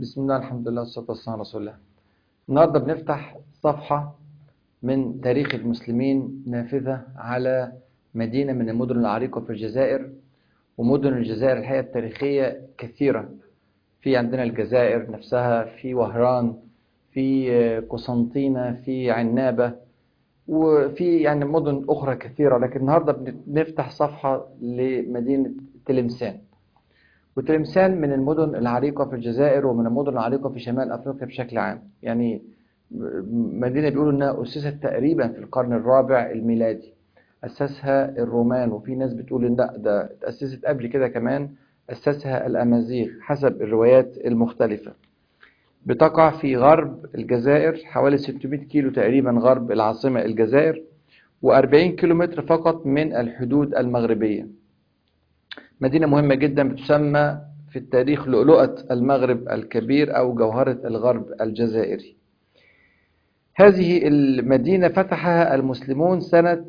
بسم الله، الحمد لله، والصلاة والسلام على رسول الله. النهارده بنفتح صفحة من تاريخ المسلمين نافذة على مدينة من المدن العريقة في الجزائر. ومدن الجزائر الحقيقة التاريخية كثيرة. في عندنا الجزائر نفسها، في وهران، في قسنطينة، في عنابة، وفي يعني مدن أخرى كثيرة. لكن النهارده بنفتح صفحة لمدينة تلمسان. وتلمسان من المدن العريقة في الجزائر ومن المدن العريقة في شمال أفريقيا بشكل عام. يعني مدينة بيقولوا أنها أسست تقريبا في القرن الرابع الميلادي، أسسها الرومان، وفي ناس بتقول إن ده تأسست قبل كده كمان، أسسها الأمازيغ حسب الروايات المختلفة. بتقع في غرب الجزائر حوالي 600 كيلو تقريبا غرب العاصمة الجزائر، و40 كيلومتر فقط من الحدود المغربية. مدينة مهمة جدا، بتسمى في التاريخ لؤلؤة المغرب الكبير أو جوهرة الغرب الجزائري. هذه المدينة فتحها المسلمون سنة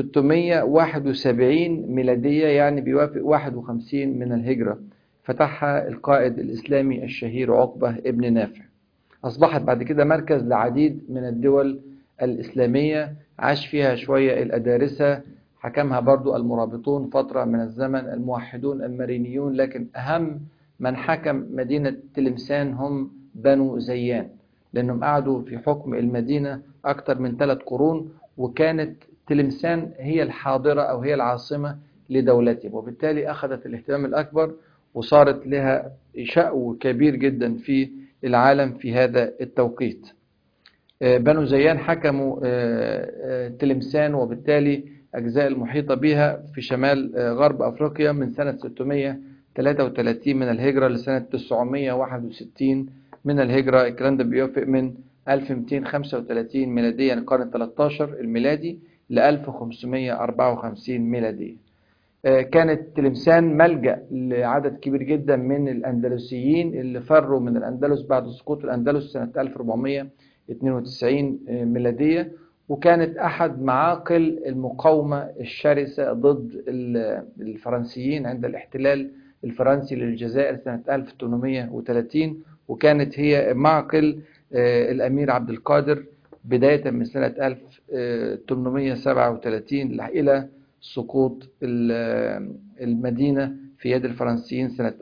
671 ميلادية، يعني بيوافق 51 من الهجرة. فتحها القائد الإسلامي الشهير عقبة ابن نافع. أصبحت بعد كده مركز لعديد من الدول الإسلامية، عاش فيها شوية الأدارسة، حكمها برضو المرابطون فترة من الزمن، الموحدون المارينيون، لكن أهم من حكم مدينة تلمسان هم بنو زيان، لأنهم قعدوا في حكم المدينة أكثر من 3 قرون، وكانت تلمسان هي الحاضرة أو هي العاصمة لدولتهم، وبالتالي أخذت الاهتمام الأكبر وصارت لها شأو كبير جدا في العالم في هذا التوقيت. بنو زيان حكموا تلمسان وبالتالي أجزاء المحيطة بها في شمال غرب أفريقيا من سنة 633 من الهجرة لسنة 961 من الهجرة. الكلام ده بيوافق من 1235 ميلاديا، القرن 13 الميلادي، ل 1554 ميلاديا. كانت تلمسان ملجأ لعدد كبير جدا من الأندلسيين اللي فروا من الأندلس بعد سقوط الأندلس سنة 1492 ميلادية، وكانت أحد معاقل المقاومة الشرسة ضد الفرنسيين عند الاحتلال الفرنسي للجزائر سنة 1830، وكانت هي معقل الأمير عبد القادر بداية من سنة 1837 إلى سقوط المدينة في يد الفرنسيين سنة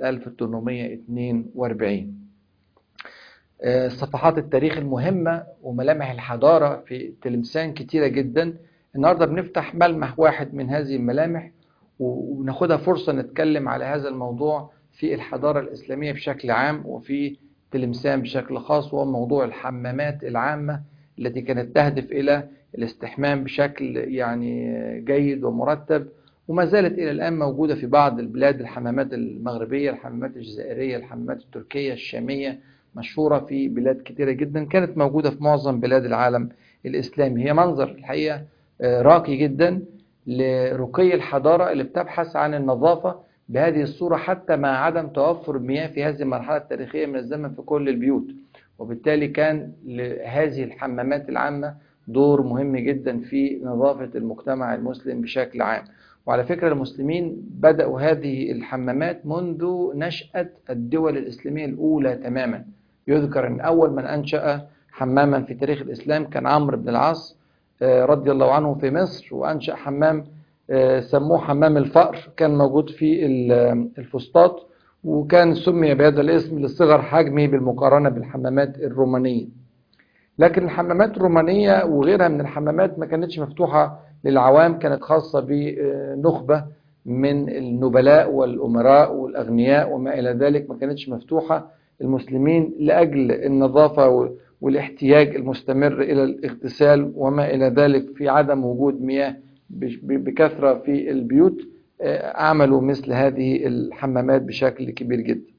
1842. صفحات التاريخ المهمة وملامح الحضارة في تلمسان كتيرة جدا. النهاردة بنفتح ملمح واحد من هذه الملامح، وناخدها فرصة نتكلم على هذا الموضوع في الحضارة الإسلامية بشكل عام وفي تلمسان بشكل خاص، وهو موضوع الحمامات العامة التي كانت تهدف إلى الاستحمام بشكل يعني جيد ومرتب، وما زالت إلى الآن موجودة في بعض البلاد. الحمامات المغربية، الحمامات الجزائرية، الحمامات التركية، الشامية، مشهورة في بلاد كتيرة جدا، كانت موجودة في معظم بلاد العالم الإسلامي. هي منظر الحقيقة راقي جدا لرقي الحضارة اللي بتبحث عن النظافة بهذه الصورة، حتى مع عدم توفر المياه في هذه المرحلة التاريخية من الزمن في كل البيوت. وبالتالي كان لهذه الحمامات العامة دور مهم جدا في نظافة المجتمع المسلم بشكل عام. وعلى فكرة المسلمين بدأوا هذه الحمامات منذ نشأة الدول الإسلامية الأولى تماما. يذكر أن أول من أنشأ حماما في تاريخ الإسلام كان عمرو بن العاص رضي الله عنه في مصر، وأنشأ حمام سموه حمام الفأر، كان موجود في الفسطاط، وكان سمي بهذا الاسم لصغر حجمه بالمقارنة بالحمامات الرومانية. لكن الحمامات الرومانية وغيرها من الحمامات ما كانتش مفتوحة للعوام، كانت خاصة بنخبة من النبلاء والأمراء والأغنياء وما إلى ذلك، ما كانتش مفتوحة المسلمين لأجل النظافة والاحتياج المستمر إلى الاغتسال وما إلى ذلك. في عدم وجود مياه بكثرة في البيوت عملوا مثل هذه الحمامات بشكل كبير جدا.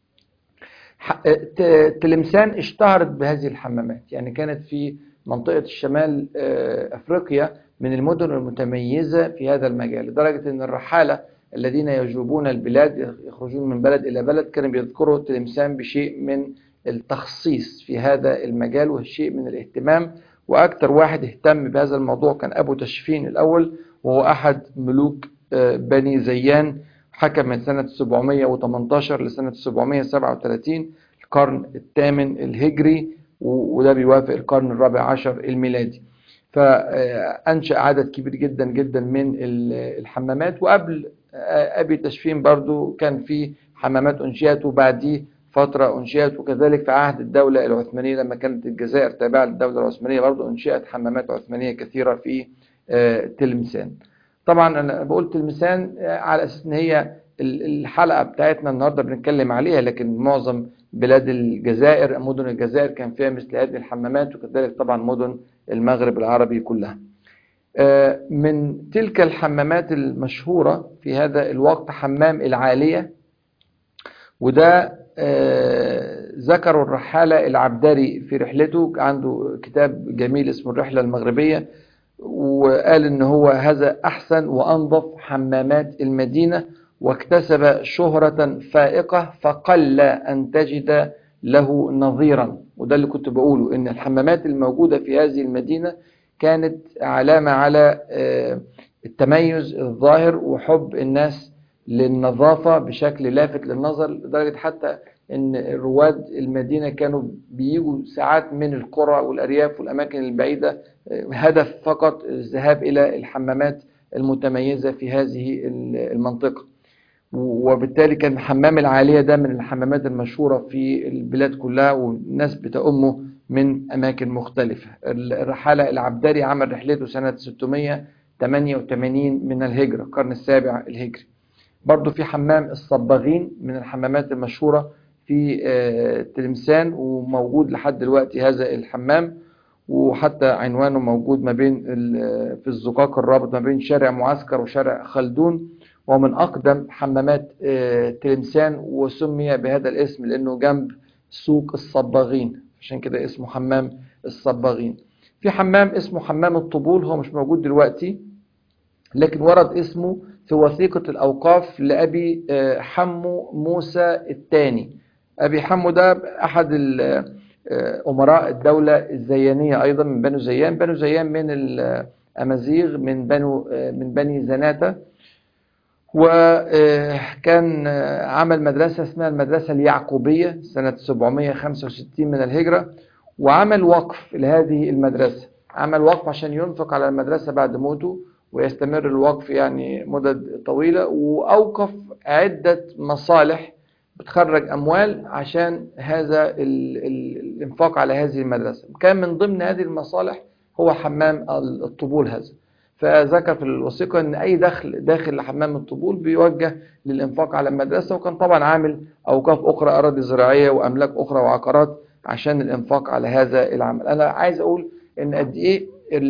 تلمسان اشتهرت بهذه الحمامات، يعني كانت في منطقة الشمال أفريقيا من المدن المتميزة في هذا المجال، لدرجة أن الرحالة الذين يجوبون البلاد يخرجون من بلد إلى بلد كانوا بيذكروا تلمسان بشيء من التخصيص في هذا المجال وشيء من الاهتمام. وأكثر واحد اهتم بهذا الموضوع كان أبو تشفين الأول، وهو أحد ملوك بني زيان، حكم من سنة 718 لسنة 737. القرن الثامن الهجري، وده بيوافق القرن الرابع عشر الميلادي. فأنشأ عدد كبير جدا جدا من الحمامات. وقبل أبي تشفين برضو كان في حمامات أنشئت، وبعديه فترة أنشئت. وكذلك في عهد الدولة العثمانية لما كانت الجزائر تابعة للدولة العثمانية برضو أنشئت حمامات عثمانية كثيرة في تلمسان. طبعا أنا بقول تلمسان على أساس إن هي الحلقة بتاعتنا النهاردة بنتكلم عليها، لكن معظم بلاد الجزائر، مدن الجزائر كان فيها مثل هذه الحمامات، وكذلك طبعا مدن المغرب العربي كلها. من تلك الحمامات المشهورة في هذا الوقت حمام العالية، وده ذكروا الرحالة العبدري في رحلته، عنده كتاب جميل اسمه الرحلة المغربية، وقال ان هو هذا احسن وانظف حمامات المدينة، واكتسب شهرة فائقة فقل ان تجد له نظيرا. وده اللي كنت بقوله، ان الحمامات الموجودة في هذه المدينة كانت علامة على التميز الظاهر وحب الناس للنظافة بشكل لافت للنظر، لدرجة حتى ان رواد المدينة كانوا بيجوا ساعات من القرى والأرياف والأماكن البعيدة، هدف فقط الذهاب إلى الحمامات المتميزة في هذه المنطقة. وبالتالي كان حمام العالية ده من الحمامات المشهورة في البلاد كلها، والناس بتأمه من أماكن مختلفة. الرحالة العبدري عمل رحلته سنة 688 من الهجرة، القرن السابع الهجري. برضو في حمام الصباغين من الحمامات المشهورة في تلمسان، وموجود لحد دلوقتي هذا الحمام، وحتى عنوانه موجود ما بين في الزقاق الرابط ما بين شارع معسكر وشارع خلدون، ومن أقدم حمامات تلمسان، وسمي بهذا الاسم لأنه جنب سوق الصباغين، عشان كده اسمه حمام الصباغين. في حمام اسمه حمام الطبول، هو مش موجود دلوقتي، لكن ورد اسمه في وثيقة الأوقاف لأبي حمو موسى الثاني. أبي حمو ده أحد أمراء الدولة الزيانية أيضا من بنو زيان. بنو زيان من الأمازيغ من بني زناتة، وكان عمل مدرسة اسمها المدرسة اليعقوبية سنة 765 من الهجرة، وعمل وقف لهذه المدرسة. عمل وقف عشان ينفق على المدرسة بعد موته، ويستمر الوقف يعني مدد طويلة، وأوقف عدة مصالح بتخرج أموال عشان هذا الإنفاق على هذه المدرسة. كان من ضمن هذه المصالح هو حمام الطبول هذا. فذكر في الوثيقة أن أي دخل داخل حمام الطبول بيوجه للإنفاق على المدرسة، وكان طبعا عامل أوقاف أخرى، أراضي زراعية وأملاك أخرى وعقارات، عشان الإنفاق على هذا العمل. أنا عايز أقول أن قد إيه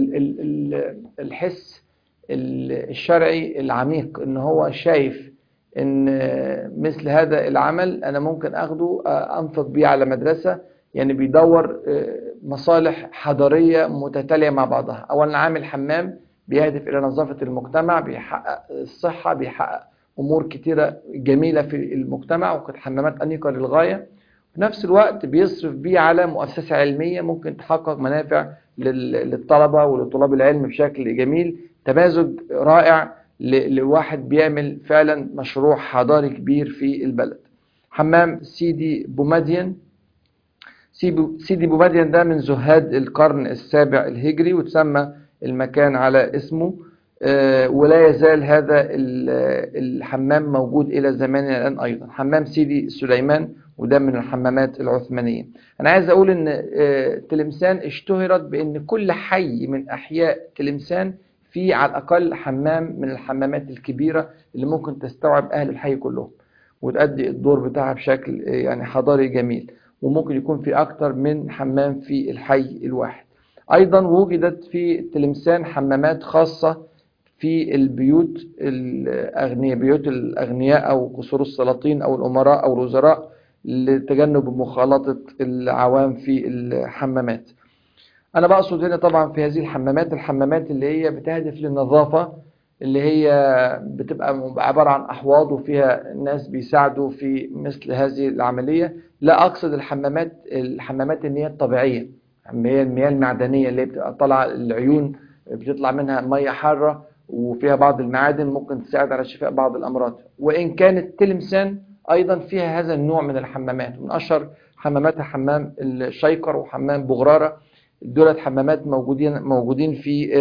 الحس الشرعي العميق، ان هو شايف ان مثل هذا العمل انا ممكن اخده انفق بيه على مدرسة، يعني بيدور مصالح حضارية متتالية مع بعضها. اولا عامل حمام بيهدف الى نظافة المجتمع، بيحقق الصحة، بيحقق امور كتيرة جميلة في المجتمع، وكانت حمامات انيقة للغاية. في نفس الوقت بيصرف بيه على مؤسسة علمية ممكن تحقق منافع للطلبة ولطلاب العلم بشكل جميل. تمازج رائع لواحد بيعمل فعلا مشروع حضاري كبير في البلد. حمام سيدي بومدين. سيدي بومدين ده من زهاد القرن السابع الهجري، وتسمى المكان على اسمه، ولا يزال هذا الحمام موجود إلى زماننا الآن أيضا. حمام سيدي سليمان، وده من الحمامات العثمانية. أنا عايز أقول أن تلمسان اشتهرت بأن كل حي من أحياء تلمسان في على الأقل حمام من الحمامات الكبيرة اللي ممكن تستوعب أهل الحي كلهم، وتؤدي الدور بتاعها بشكل يعني حضاري جميل، وممكن يكون في أكتر من حمام في الحي الواحد. أيضا وجدت في تلمسان حمامات خاصة في البيوت الأغنياء، بيوت الأغنياء أو قصور السلاطين أو الأمراء أو الوزراء، لتجنب مخالطة العوام في الحمامات. أنا بقصد هنا طبعا في هذه الحمامات اللي هي بتهدف للنظافة، اللي هي بتبقى عبارة عن أحواض وفيها ناس بيساعدوا في مثل هذه العملية. لا أقصد الحمامات المياه الطبيعية، المياه المعدنية اللي بتبقى طالعة العيون، بتطلع منها مياه حارة وفيها بعض المعادن ممكن تساعد على شفاء بعض الأمراض. وإن كانت تلمسان أيضا فيها هذا النوع من الحمامات. من أشهر حماماتها حمام الشيقر وحمام بغرارة. دولت حمامات موجودين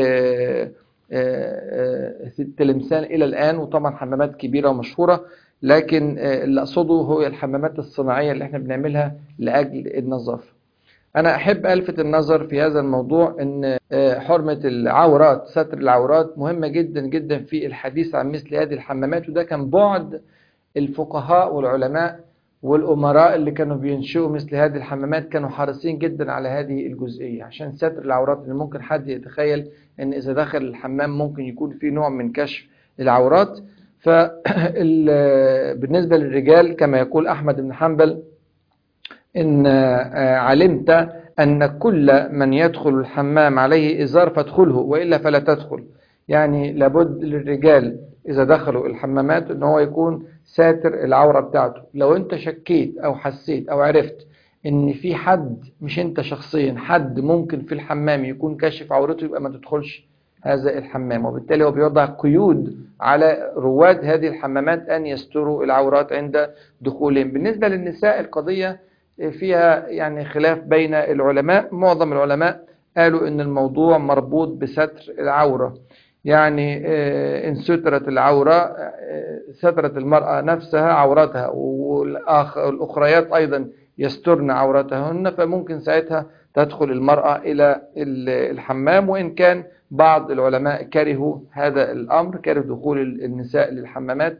في التلمسان إلى الآن، وطبعا حمامات كبيرة ومشهورة. لكن اللي أقصده هو الحمامات الصناعية اللي احنا بنعملها لأجل النظافة. أنا أحب ألفت النظر في هذا الموضوع أن حرمة العورات، ستر العورات، مهمة جدا جدا في الحديث عن مثل هذه الحمامات. وده كان بعد الفقهاء والعلماء والأمراء اللي كانوا بينشئوا مثل هذه الحمامات، كانوا حريصين جدا على هذه الجزئية عشان ستر العورات. اللي ممكن حد يتخيل أن إذا دخل الحمام ممكن يكون في نوع من كشف العورات. فبالنسبة للرجال كما يقول أحمد بن حنبل إن علمت أن كل من يدخل الحمام عليه إزار فادخله وإلا فلا تدخل. يعني لابد للرجال إذا دخلوا الحمامات أن هو يكون ساتر العورة بتاعته. لو أنت شكيت أو حسيت أو عرفت أن في حد، مش أنت شخصيا، حد ممكن في الحمام يكون كاشف عورته، يبقى ما تدخلش هذا الحمام. وبالتالي هو بيوضع قيود على رواد هذه الحمامات أن يستروا العورات عند دخولهم. بالنسبة للنساء القضية فيها يعني خلاف بين العلماء. معظم العلماء قالوا ان الموضوع مربوط بستر العورة، يعني ان سترت العورة سترت المرأة نفسها عورتها، والأخريات أيضا يسترن عورتهن، فممكن ساعتها تدخل المرأة إلى الحمام. وإن كان بعض العلماء كرهوا هذا الأمر، كره دخول النساء للحمامات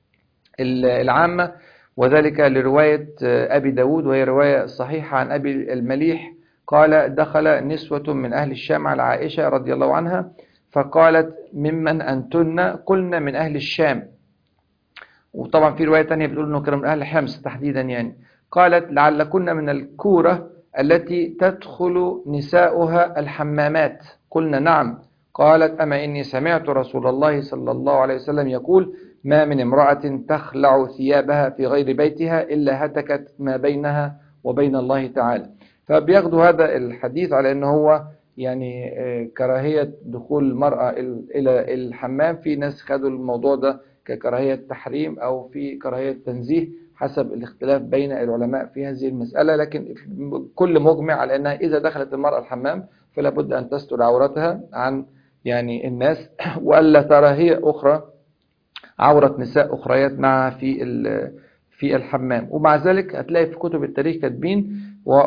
العامة، وذلك لرواية أبي داود، وهي رواية صحيحة عن أبي المليح قال: دخل نسوة من أهل الشام على عائشة رضي الله عنها فقالت: ممن أنتن؟ قلنا من أهل الشام. وطبعا في رواية تانية بتقول أنه كانوا من أهل حمص تحديدا يعني. قالت: لعلكن من الكورة التي تدخل نساؤها الحمامات. قلنا: نعم. قالت: أما إني سمعت رسول الله صلى الله عليه وسلم يقول: ما من امرأة تخلع ثيابها في غير بيتها إلا هتكت ما بينها وبين الله تعالى. فبياخدوا هذا الحديث على أنه هو يعني كراهية دخول المرأة إلى الحمام. في ناس خدوا الموضوع ده ككراهية تحريم أو في كراهية تنزيه، حسب الاختلاف بين العلماء في هذه المسألة. لكن كل مجمع على أنها إذا دخلت المرأة الحمام فلا بد أن تستر عورتها عن يعني الناس، وألا ترى هي أخرى عورة نساء أخريات معها في الحمام. ومع ذلك هتلاقي في كتب التاريخ كاتبين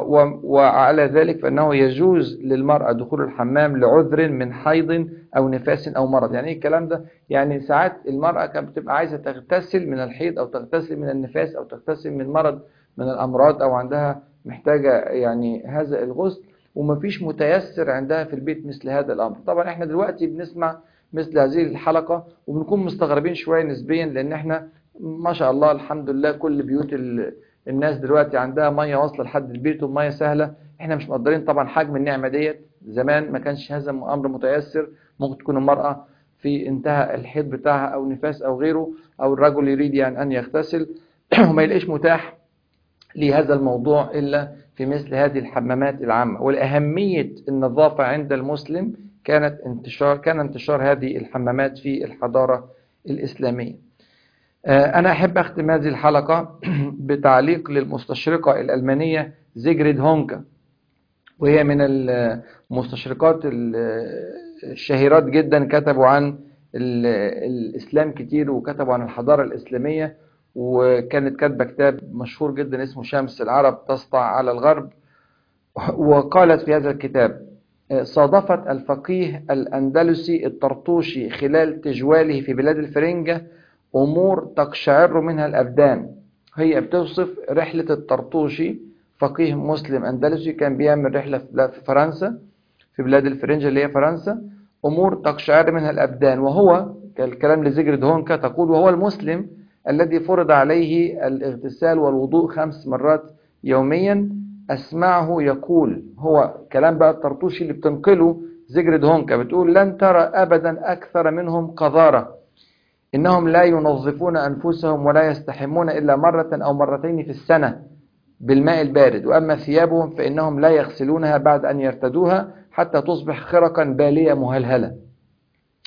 وعلى ذلك فإنه يجوز للمرأة دخول الحمام لعذر من حيض أو نفاس أو مرض. يعني إيه الكلام ده؟ يعني ساعات المرأة كانت بتبقى عايزة تغتسل من الحيض أو تغتسل من النفاس أو تغتسل من مرض من الأمراض، أو عندها محتاجة يعني هذا الغسل، ومفيش متيسر عندها في البيت مثل هذا الأمر. طبعا احنا دلوقتي بنسمع مثل هذه الحلقة وبنكون مستغربين شوية نسبيا، لأن احنا ما شاء الله الحمد لله كل بيوت الناس دلوقتي عندها مية واصلة لحد البيت ومية سهلة. احنا مش مقدرين طبعا حجم النعمة ديت. زمان ما كانش هذا أمر متيسر، ممكن تكون المرأة في انتهى الحيض بتاعها أو نفاس أو غيره، أو الرجل يريد يعني أن يغتسل وما يلاقيش متاح لهذا الموضوع إلا في مثل هذه الحمامات العامة. والأهمية النظافة عند المسلم كان انتشار هذه الحمامات في الحضارة الإسلامية. أنا أحب أختم هذه الحلقة بتعليق للمستشرقة الألمانية زيجريد هونكا، وهي من المستشرقات الشهيرات جدا، كتبوا عن الإسلام كتير وكتبوا عن الحضارة الإسلامية، وكانت كاتبة كتاب مشهور جدا اسمه شمس العرب تسطع على الغرب. وقالت في هذا الكتاب: صادفت الفقيه الأندلسي الطرطوشي خلال تجواله في بلاد الفرنجة أمور تقشعر منها الأبدان. هي بتوصف رحلة الطرطوشي، فقيه مسلم أندلسي كان بيعمل رحلة في فرنسا، في بلاد الفرنجة اللي هي فرنسا، أمور تقشعر منها الأبدان. وهو كالكلام لزيجريد هونكا تقول: وهو المسلم الذي فرض عليه الاغتسال والوضوء 5 مرات يوميا أسمعه يقول، هو كلام بقى الطرطوشي اللي بتنقله زيجريد هونكا، بتقول: لن ترى أبدا أكثر منهم قذارة، إنهم لا ينظفون أنفسهم ولا يستحمون إلا مرة أو مرتين في السنة بالماء البارد، وأما ثيابهم فإنهم لا يغسلونها بعد أن يرتدوها حتى تصبح خرقا بالية مهلهلة.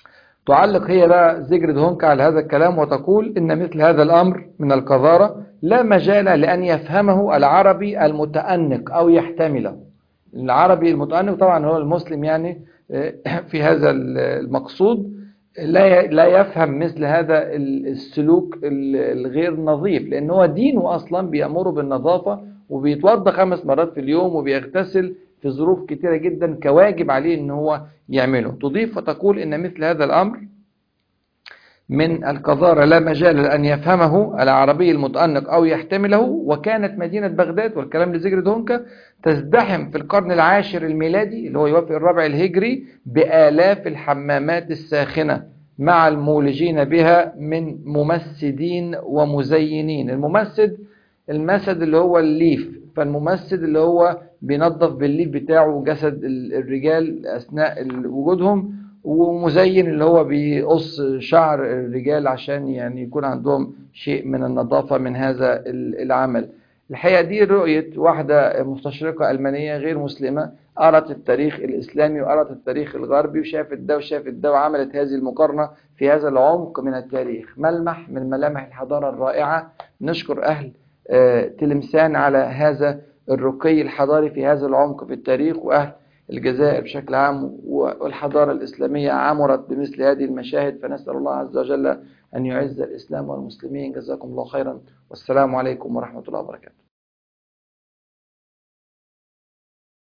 تعلق هي بقى زيجرد هونكا على هذا الكلام وتقول إن مثل هذا الأمر من القذارة لا مجال لأن يفهمه العربي المتأنق أو يحتمله. العربي المتأنق طبعا هو المسلم يعني في هذا المقصود لا يفهم مثل هذا السلوك الغير نظيف، لأن هو دينه أصلا بيأمره بالنظافة وبيتوضى 5 مرات في اليوم وبيغتسل في ظروف كتيرة جدا كواجب عليه ان هو يعمله. تضيف وتقول ان مثل هذا الامر من القذارة لا مجال لأن يفهمه العربي المتأنق أو يحتمله. وكانت مدينة بغداد، والكلام لزيجرد هونكا، تزدحم في القرن العاشر الميلادي اللي هو يوافق الرابع الهجري بآلاف الحمامات الساخنة مع المولجين بها من ممسدين ومزينين. المسد اللي هو الليف، فالممسد اللي هو بينظف بالليف بتاعه جسد الرجال أثناء وجودهم، ومزين اللي هو بيقص شعر الرجال عشان يعني يكون عندهم شيء من النظافة من هذا العمل. الحقيقة دي رؤية واحدة مستشرقة ألمانية غير مسلمة قرأت التاريخ الإسلامي وقرأت التاريخ الغربي وشافت ده وعملت هذه المقارنة في هذا العمق من التاريخ. ملمح من ملامح الحضارة الرائعة. نشكر أهل تلمسان على هذا الرقي الحضاري في هذا العمق في التاريخ، وأهل الجزائر بشكل عام والحضارة الإسلامية عمرت بمثل هذه المشاهد. فنسأل الله عز وجل أن يعز الإسلام والمسلمين. جزاكم الله خيرا، والسلام عليكم ورحمة الله وبركاته.